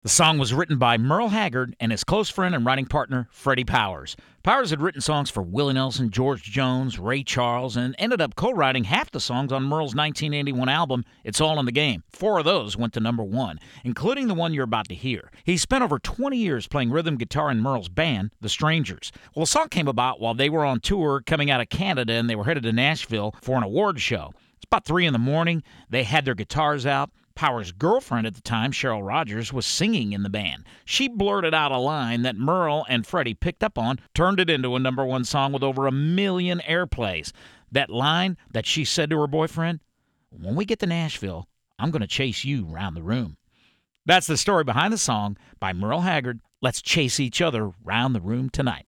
The song was written by Merle Haggard and his close friend and writing partner, Freddie Powers. Powers had written songs for Willie Nelson, George Jones, Ray Charles, and ended up co-writing half the songs on Merle's 1981 album, It's All in the Game. 4 of those went to number 1, including the one you're about to hear. He spent over 20 years playing rhythm guitar in Merle's band, The Strangers. Well, the song came about while they were on tour coming out of Canada, and they were headed to Nashville for an award show. It's about 3 in the morning. They had their guitars out. Powers' girlfriend at the time, Cheryl Rogers, was singing in the band. She blurted out a line that Merle and Freddie picked up on, turned it into a number 1 song with over 1 million airplays. That line that she said to her boyfriend, "When we get to Nashville, I'm going to chase you round the room." That's the story behind the song by Merle Haggard. Let's chase each other round the room tonight.